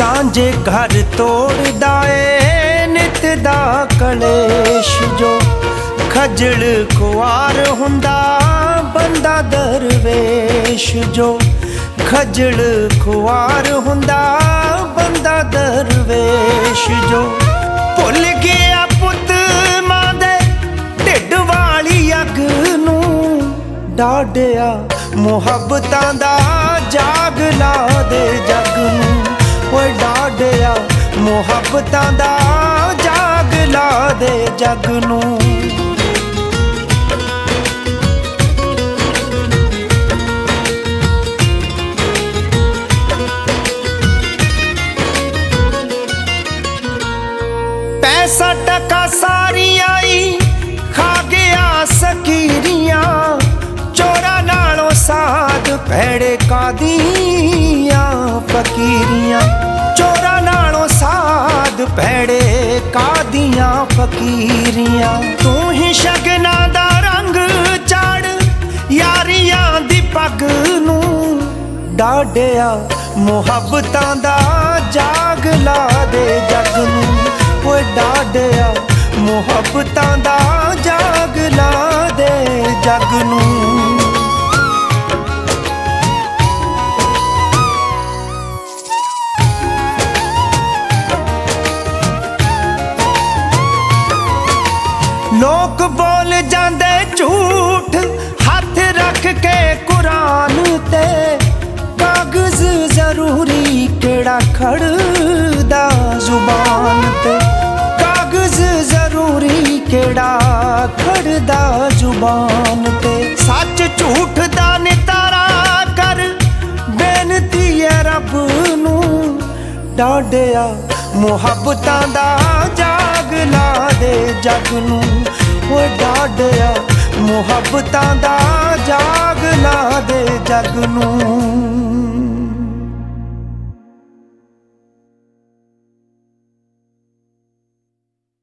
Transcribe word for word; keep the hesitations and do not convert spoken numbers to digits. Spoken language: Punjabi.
ਸਾਂਝੇ ਘਰ ਤੋੜਦਾ ਏ ਨਿਤ ਦਾ ਕਲੇਸ਼ ਜੋ। ਖਜਲ ਖੁਆਰ ਹੁੰਦਾ ਬੰਦਾ ਦਰਵੇਸ਼ ਜੋ। ਖਜਲ ਖੁਆਰ ਹੁੰਦਾ ਬੰਦਾ ਦਰਵੇਸ਼ ਜੋ। ਭੁੱਲ ਗਿਆ ਪੁੱਤ ਮਾਂ ਦੇ ਢਿੱਡ ਵਾਲੀ ਅੱਗ ਨੂੰ, ਡਾਢਿਆ ਮੁਹੱਬਤਾਂ ਦਾ ਜਾਗ ਲਾ ਦੇ ਜੱਗ ਨੂੰ। ਓਏ ਡਾਢਿਆ ਮੁਹੱਬਤਾਂ ਦਾ ਜਾਗ ਲਾ ਦੇ ਜੱਗ ਨੂੰ। ਪੈਸਾ ਟਕਾ ਸਾਰੀਆਂ ਈ ਖਾ ਗਿਆ ਸਕੀਰੀਆਂ, ਚੋਰਾਂ ਨਾਲੋਂ ਸਾਧ ਭੈੜੇ ਕਾਦੀਆਂ ਫਕੀਰੀਆਂ। ਚੋਰਾਂ ਨਾਲੋਂ ਸਾਧ ਭੈੜੇ ਕਾਦੀਆਂ ਫਕੀਰੀਆਂ। ਤੂੰ ਹੀ ਸ਼ਗਨਾਂ ਦਾ ਰੰਗ ਚਾੜ ਯਾਰੀਆਂ ਦੀ ਪੱਗ ਨੂੰ, ਡਾਢਿਆ ਮੁਹੱਬਤਾਂ ਦਾ ਜਾਗ ਲਾ ਦੇ ਜੱਗ ਨੂੰ। ਓਏ ਡਾਢਿਆ ਮੁਹੱਬਤਾਂ ਦਾ ਜਾਗ ਲਾ ਦੇ ਜੱਗ ਨੂੰ। ਲੋਕ ਬੋਲ ਜਾਂਦੇ ਝੂਠ ਹੱਥ ਰੱਖ ਕੇ ਕੁਰਾਨ ਤੇ, ਕਾਗਜ਼ ਜ਼ਰੂਰੀ ਕਿਹੜਾ ਖੜਦਾ ਜ਼ੁਬਾਨ ਤੇ। ਕਾਗਜ਼ ਜ਼ਰੂਰੀ ਕਿਹੜਾ ਖੜਦਾ ਜ਼ੁਬਾਨ ਤੇ। ਸੱਚ ਝੂਠ ਦਾ ਨਿਤਾਰਾ ਕਰ ਬੇਨਤੀ ਹੈ ਰੱਬ ਨੂੰ, ਡਾਢਿਆ ਮੁਹੱਬਤਾਂ ਦਾ ਜਾਗ ਲਾ ਦੇ ਜੱਗ ਨੂੰ। ਓਏ ਡਾਢਿਆ ਮੁਹੱਬਤਾਂ ਦਾ ਜਾਗ ਲਾ ਦੇ ਜੱਗ ਨੂੰ।